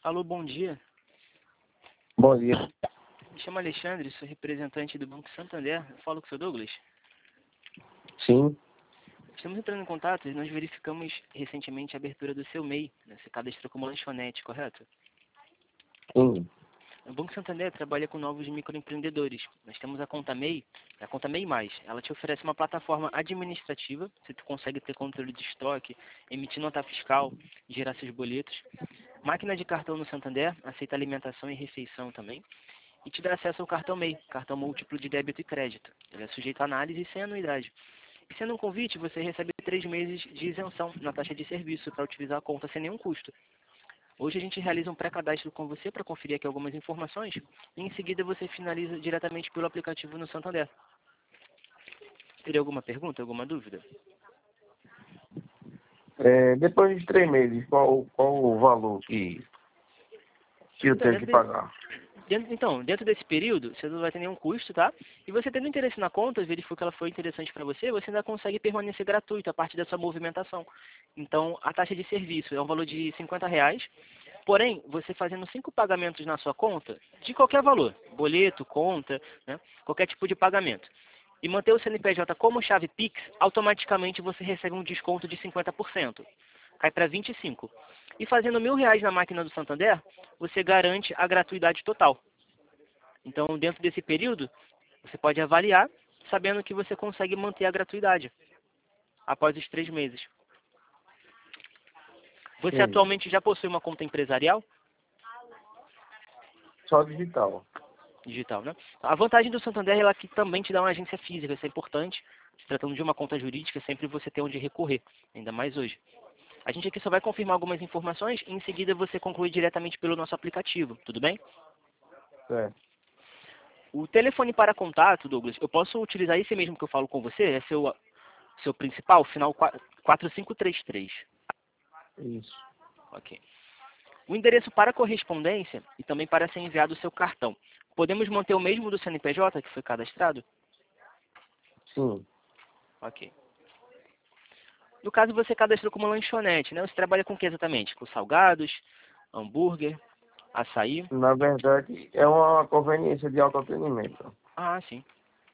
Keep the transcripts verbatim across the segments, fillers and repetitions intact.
Alô, bom dia. Bom dia. Me chamo Alexandre, sou representante do Banco Santander. Eu falo com o seu Douglas. Sim, Estamos entrando em contato e nós verificamos recentemente a abertura do seu M E I. Né? Você cadastrou como lanchonete, correto? sim. O Banco Santander trabalha com novos microempreendedores. Nós temos a conta M E I, a conta M E I Mais. Ela te oferece uma plataforma administrativa, você consegue ter controle de estoque, emitir nota fiscal, gerar seus boletos. Máquina de cartão no Santander, aceita alimentação e refeição também. E te dá acesso ao cartão M E I, cartão múltiplo de débito e crédito. Ele é sujeito a análise e sem anuidade. E sendo um convite, você recebe três meses de isenção na taxa de serviço para utilizar a conta sem nenhum custo. Hoje a gente realiza um pré-cadastro com você para conferir aqui algumas informações e em seguida você finaliza diretamente pelo aplicativo no Santander. Teria alguma pergunta, alguma dúvida? É, depois de três meses, qual, qual o valor que, que eu Então tenho dentro, que de- pagar? dentro- então, dentro desse período, você não vai ter nenhum custo, tá? E você tendo interesse na conta, verificou que ela foi interessante para você, você ainda consegue permanecer gratuito a partir da sua movimentação. Então, a taxa de serviço é um valor de cinquenta reais. Porém, você fazendo cinco pagamentos na sua conta, de qualquer valor, boleto, conta, né, qualquer tipo de pagamento, e manter o C N P J como chave Pix, automaticamente você recebe um desconto de cinquenta por cento. Cai para vinte e cinco por cento. E fazendo mil reais na máquina do Santander, você garante a gratuidade total. Então, dentro desse período, você pode avaliar, sabendo que você consegue manter a gratuidade após os três meses. Você Sim, atualmente já possui uma conta empresarial? só digital. Digital, né? A vantagem do Santander é ela que também te dá uma agência física, isso é importante. Se tratando de uma conta jurídica, sempre você tem onde recorrer, ainda mais hoje. A gente aqui só vai confirmar algumas informações e em seguida você conclui diretamente pelo nosso aplicativo, tudo bem? Certo. O telefone para contato, Douglas, eu posso utilizar esse mesmo que eu falo com você? É seu, seu principal, final quatro cinco três três. Isso. Ok. O endereço para correspondência e também para ser enviado o seu cartão. Podemos manter o mesmo do C N P J que foi cadastrado? Sim. Ok. No caso, você cadastrou como lanchonete, né? Você trabalha com o que exatamente? Com salgados, hambúrguer, açaí? Na verdade, é uma conveniência de autoatendimento. Ah, sim.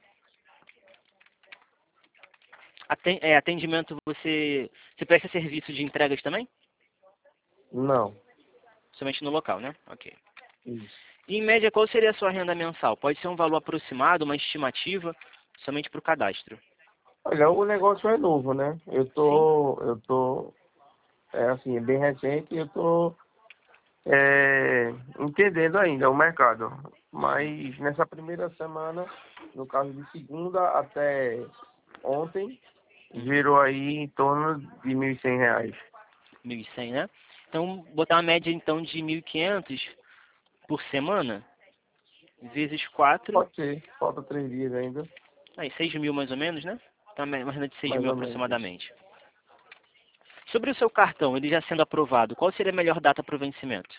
Aten- é, atendimento, você, você presta serviço de entregas também? Não. Somente no local, né? Ok. Isso. E, em média, qual seria a sua renda mensal? Pode ser um valor aproximado, uma estimativa, somente para o cadastro. Olha, o negócio é novo, né? Eu Sim. tô, eu tô, é assim, é bem recente e eu tô é, entendendo ainda o mercado. Mas nessa primeira semana, no caso de segunda até ontem, Uhum. virou aí em torno de mil e cem reais. mil e cem, né? Então, botar uma média, então, de mil e quinhentos por semana, vezes quatro, Pode ser, falta três dias ainda, aí seis mil mais ou menos, né? Então, mais ou menos de seis mais mil ou menos isso. aproximadamente. Sobre o seu cartão, ele já sendo aprovado, qual seria a melhor data para o vencimento?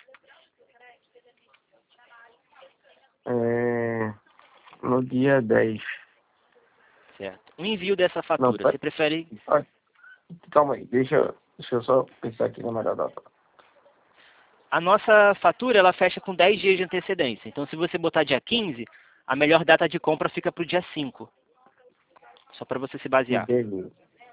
É, no dia dez. Certo. O envio dessa Não, fatura, tá, você prefere... ah, calma aí, deixa, deixa eu só pensar aqui na melhor data. A nossa fatura, ela fecha com dez dias de antecedência. Então, se você botar dia quinze, a melhor data de compra fica para o dia cinco. Só para você se basear. Beleza.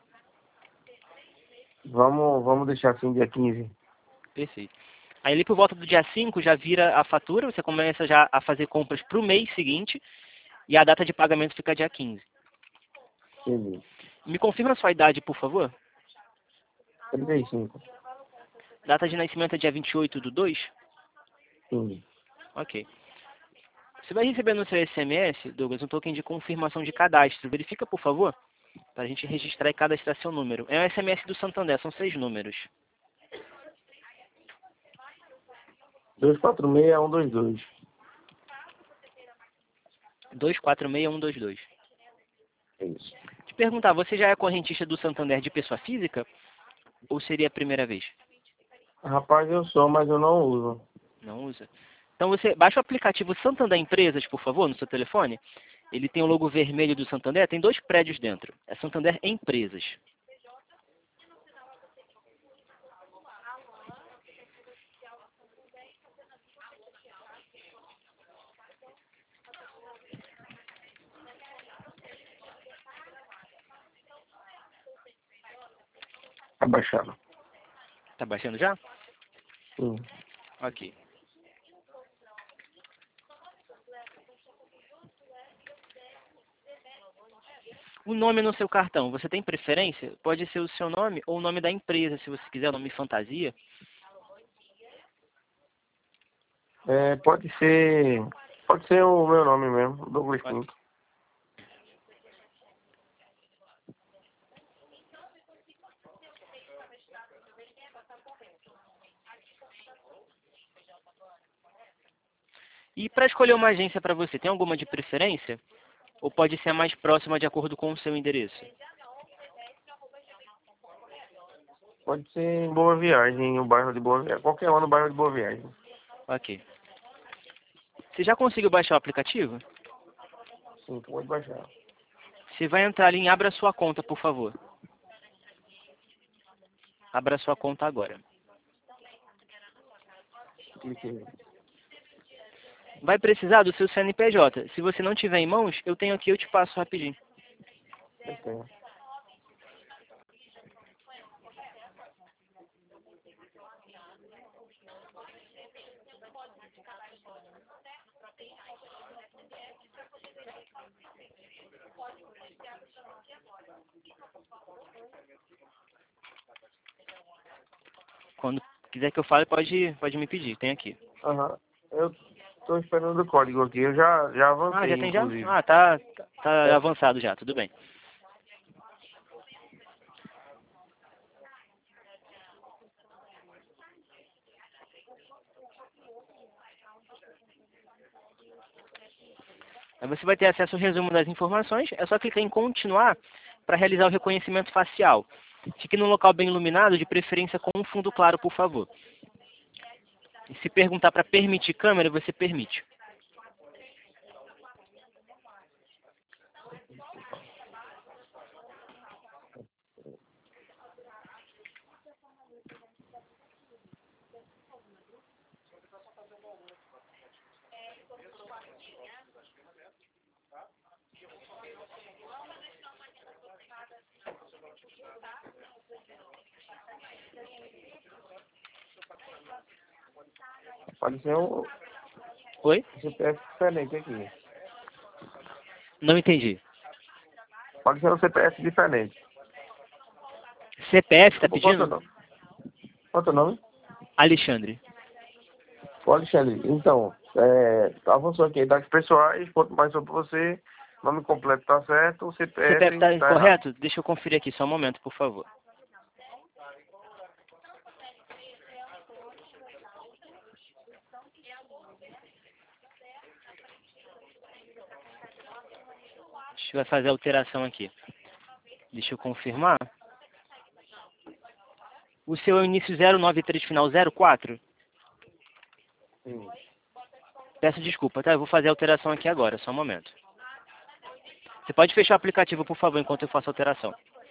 Vamos, vamos deixar assim dia quinze. Perfeito. Aí, ali por volta do dia cinco, já vira a fatura, você começa já a fazer compras para o mês seguinte e a data de pagamento fica dia quinze. Beleza. Me confirma a sua idade, por favor? Trinta e cinco. Data de nascimento é dia vinte e oito do dois? Sim. Ok. Você vai receber no seu S M S, Douglas, um token de confirmação de cadastro. Verifica, por favor, para a gente registrar e cadastrar seu número. É um S M S do Santander, são seis números. dois quatro seis um dois dois. dois quatro seis um dois dois. Isso. Te perguntar, você já é correntista do Santander de pessoa física ou seria a primeira vez? Rapaz, eu sou, mas eu não uso. Não usa? Então você baixa o aplicativo Santander Empresas, por favor, no seu telefone. Ele tem o logo vermelho do Santander, tem dois prédios dentro. É Santander Empresas. Tá baixando. Tá baixando já? Sim. Ok. O nome no seu cartão, você tem preferência? Pode ser o seu nome ou o nome da empresa, se você quiser, o nome fantasia. É, pode ser. Pode ser o meu nome mesmo, Douglas Ok. Pinto. E para escolher uma agência para você, tem alguma de preferência? Ou pode ser a mais próxima de acordo com o seu endereço? Pode ser em Boa Viagem, o bairro de Boa Viagem. Qualquer um no bairro de Boa Viagem. Ok. Você já conseguiu baixar o aplicativo? Sim, pode baixar. Você vai entrar ali em Abra Sua Conta, por favor. Abra sua conta agora. Cliquei. Vai precisar do seu C N P J. Se você não tiver em mãos, eu tenho aqui, eu te passo rapidinho. Eu tenho. Quando quiser que eu fale, pode, pode me pedir. Tem aqui. Aham. Eu tô esperando o código aqui. Eu já, já Ah, avancei, já tem já? inclusive. Ah, tá, tá, tá É. avançado já. Tudo bem. Aí você vai ter acesso ao resumo das informações. É só clicar em continuar para realizar o reconhecimento facial. Fique num local bem iluminado, de preferência com um fundo claro, por favor. E se perguntar para permitir câmera, você permite. Pode ser um Oi? C P F diferente aqui. Não entendi. Pode ser um C P F diferente. C P F está Desculpa, qual é o teu pedindo? nome? Qual é o teu nome? Alexandre. Ô, Alexandre, então, é, avançou aqui, dados pessoais, quanto mais sobre você, nome completo tá certo, o C P F C P F está tá errado. correto? Deixa eu conferir aqui, só um momento, por favor. A gente vai fazer a alteração aqui. Deixa eu confirmar. O seu é o início zero nove três, final zero quatro? Sim. Peço desculpa, tá? Eu vou fazer a alteração aqui agora, só um momento. Você pode fechar o aplicativo, por favor, enquanto eu faço a alteração.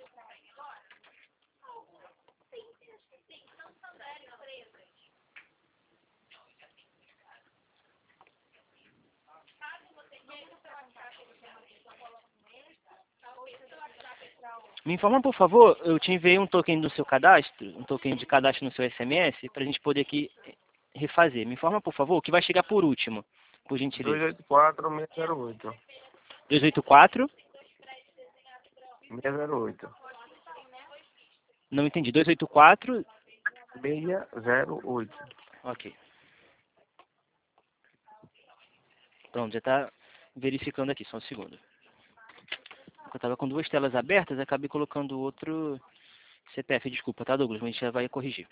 Me informa, por favor, eu te enviei um token do seu cadastro, um token de cadastro no seu S M S, para a gente poder aqui refazer. Me informa, por favor, o que vai chegar por último, por dois gentileza. oito quatro, seis zero oito. dois oito quatro? seis zero oito. Não entendi. dois oito quatro? seis zero oito. Ok. Pronto, já está verificando aqui, só um segundo. Eu estava com duas telas abertas, acabei colocando outro C P F. Desculpa, tá, Douglas? Mas a gente já vai corrigir.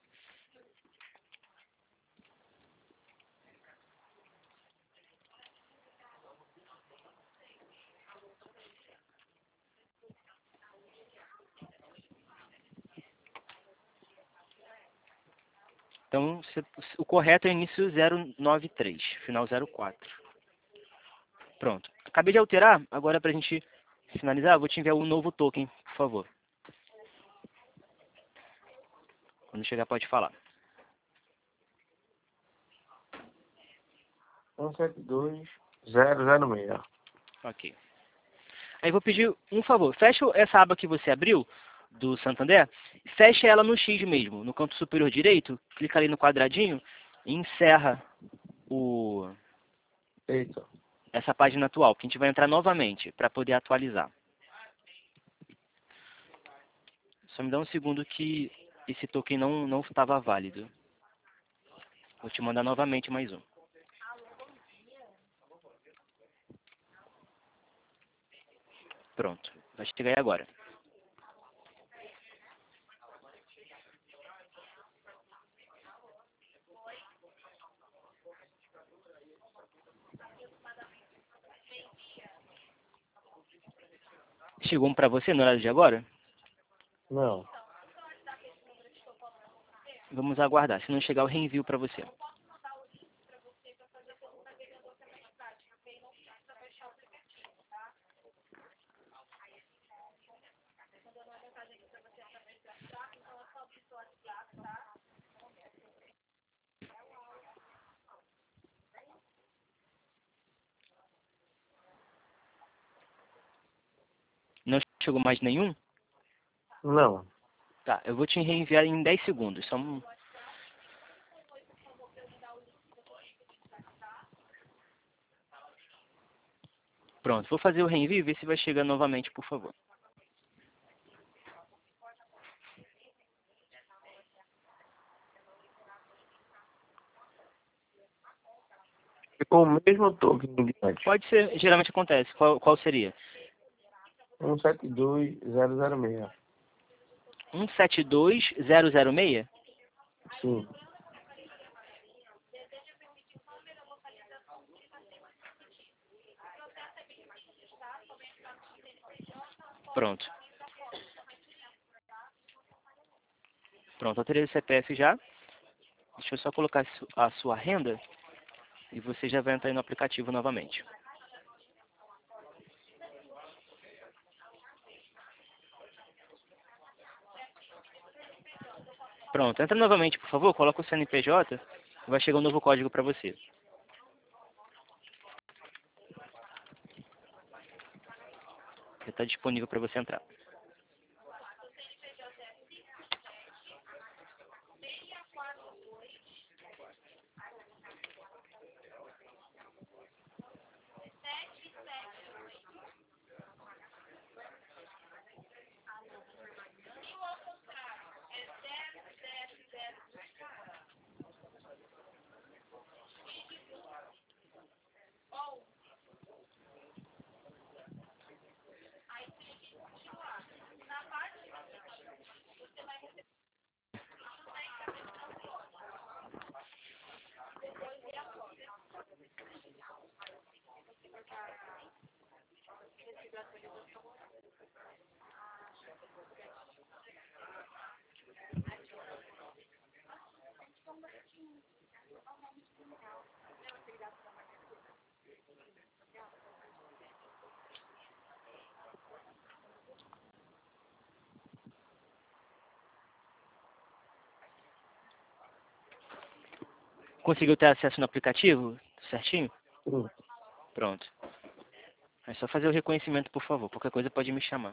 Então, o correto é o início zero nove três, final zero quatro. Pronto. Acabei de alterar. Agora, para a gente finalizar, vou te enviar um novo token, por favor. Quando chegar, pode falar. um sete dois zero zero seis. Ok. Aí vou pedir um favor. Fecha essa aba que você abriu. do Santander, fecha ela no X mesmo, no canto superior direito, clica ali no quadradinho e encerra o, Eita. essa página atual, que a gente vai entrar novamente para poder atualizar. Só me dá um segundo que esse token não não estava válido. Vou te mandar novamente mais um. Pronto, vai chegar aí agora. Chegou um para você no horário de agora? Não. Vamos aguardar. Se não chegar, eu reenvio para você. Não chegou mais nenhum? Não. Tá, eu vou te reenviar em dez segundos. Só um... Pronto, vou fazer o reenvio e ver se vai chegar novamente, por favor. Ficou o mesmo token de antes. Pode ser, geralmente acontece. Qual, qual seria? um sete dois zero zero seis. um sete dois zero zero seis? Sim. Pronto. Pronto, alterei o C P F já. Deixa eu só colocar a sua renda e você já vai entrar aí no aplicativo novamente. Pronto, entra novamente, por favor, coloca o C N P J e vai chegar um novo código para você. Já está disponível para você entrar. Conseguiu ter acesso no aplicativo certinho? Sim. Pronto. É só fazer o reconhecimento, por favor. Qualquer coisa pode me chamar.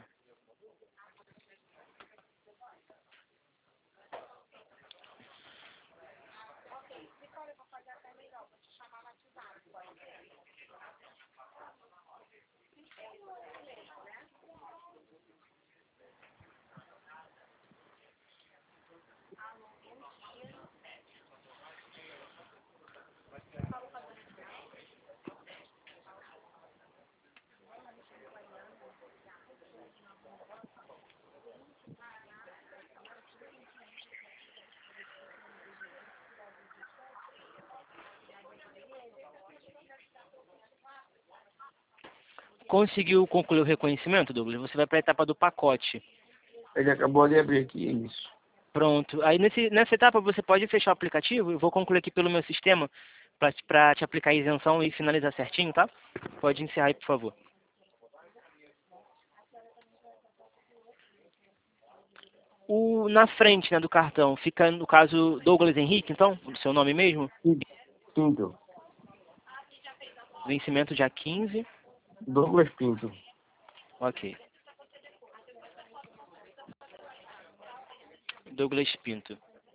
Conseguiu concluir o reconhecimento, Douglas? Você vai para a etapa do pacote. Ele acabou de abrir aqui isso. Pronto. Aí nesse, nessa etapa você pode fechar o aplicativo. Eu vou concluir aqui pelo meu sistema para te aplicar a isenção e finalizar certinho, tá? Pode encerrar aí, por favor. O, na frente, né, do cartão, fica, no caso, Douglas Henrique, então? O seu nome mesmo? Pinto. Vencimento dia quinze. Douglas Pinto. Ok. Douglas Pinto.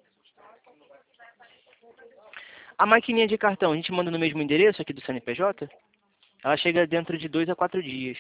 A maquininha de cartão, a gente manda no mesmo endereço aqui do C N P J? Ela chega dentro de dois a quatro dias.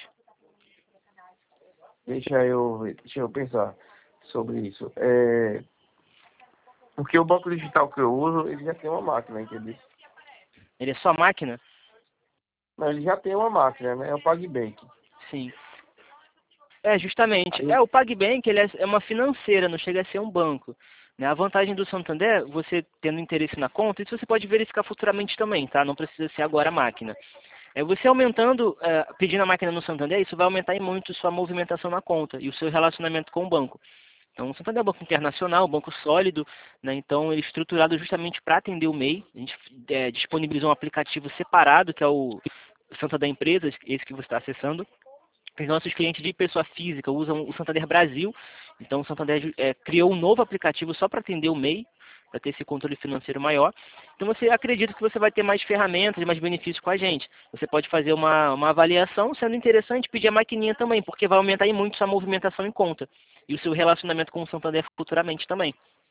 Deixa eu, deixa eu pensar sobre isso. É, porque o banco digital que eu uso, ele já tem uma máquina, entendeu? Ele é só máquina? Não, ele já tem uma máquina, né? É o PagBank. Sim. É, justamente. Aí, É, o PagBank ele é é uma financeira, não chega a ser um banco. Né? A vantagem do Santander, você tendo interesse na conta, isso você pode verificar futuramente também, tá? Não precisa ser agora a máquina. É, você aumentando, é, pedindo a máquina no Santander, isso vai aumentar em muito sua movimentação na conta e o seu relacionamento com o banco. Então, o Santander é um banco internacional, um banco sólido, né? Então ele é estruturado justamente para atender o M E I. A gente é, disponibilizou um aplicativo separado, que é o Santander Empresas, esse que você está acessando. Os nossos clientes de pessoa física usam o Santander Brasil, então o Santander é, criou um novo aplicativo só para atender o M E I, para ter esse controle financeiro maior. Então você acredita que você vai ter mais ferramentas, mais benefícios com a gente. Você pode fazer uma, uma avaliação, sendo interessante, pedir a maquininha também, porque vai aumentar em muito sua movimentação em conta e o seu relacionamento com o Santander futuramente também.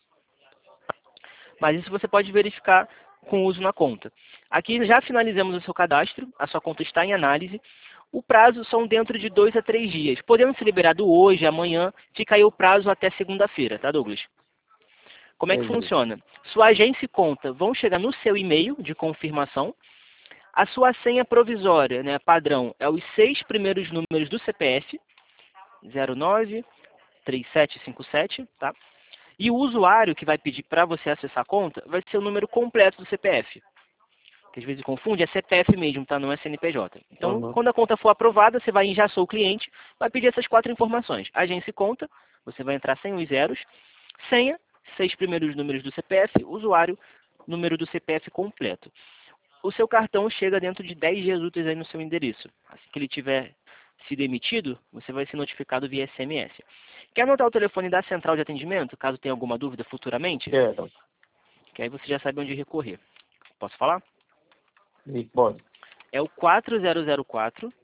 Mas isso você pode verificar com o uso na conta. Aqui já finalizamos o seu cadastro, a sua conta está em análise. O prazo são dentro de dois a três dias. Podendo ser liberado hoje, amanhã, fica aí o prazo até segunda-feira, tá, Douglas? Como é que entendi. funciona? Sua agência e conta vão chegar no seu e-mail de confirmação. A sua senha provisória, né, padrão, é os seis primeiros números do C P F, zero nove três sete cinco sete, tá? E o usuário que vai pedir para você acessar a conta vai ser o número completo do C P F. Que às vezes confunde, é C P F mesmo, tá? Não é C N P J. Então, Uhum. quando a conta for aprovada, você vai em Já Sou Cliente, vai pedir essas quatro informações. Agência e conta, você vai entrar sem os zeros, senha, seis primeiros números do C P F, usuário, número do C P F completo. O seu cartão chega dentro de dez dias úteis aí no seu endereço. Assim que ele tiver sido emitido, você vai ser notificado via S M S. Quer anotar o telefone da central de atendimento, caso tenha alguma dúvida futuramente? Quero. Que aí você já sabe onde recorrer. Posso falar? E pode. É o quatro zero zero quatro,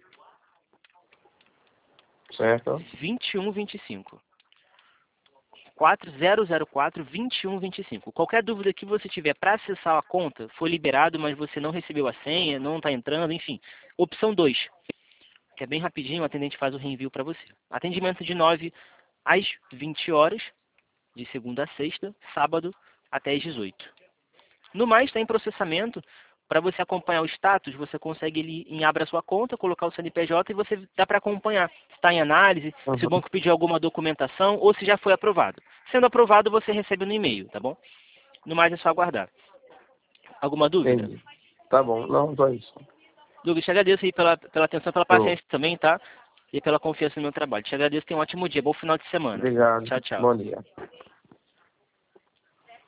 Certo? vinte e um vinte e cinco. quatro zero zero quatro, vinte e um vinte e cinco. Qualquer dúvida que você tiver para acessar a conta, foi liberado, mas você não recebeu a senha, não está entrando, enfim. Opção dois, que é bem rapidinho, o atendente faz o reenvio para você. Atendimento de nove às vinte horas, de segunda a sexta, sábado até às dezoito. No mais, está em processamento. Para você acompanhar o status, você consegue ir em Abra Sua Conta, colocar o C N P J e você dá para acompanhar se está em análise, se o Uhum. banco pediu alguma documentação ou se já foi aprovado. Sendo aprovado, você recebe no e-mail, tá bom? No mais, é só aguardar. Alguma dúvida? Entendi. Tá bom. Não, só isso. Douglas, te agradeço aí pela, pela atenção, pela Show. paciência também, tá? E pela confiança no meu trabalho. Te agradeço, tenha um ótimo dia, bom final de semana. Obrigado. Tchau, tchau. Bom dia.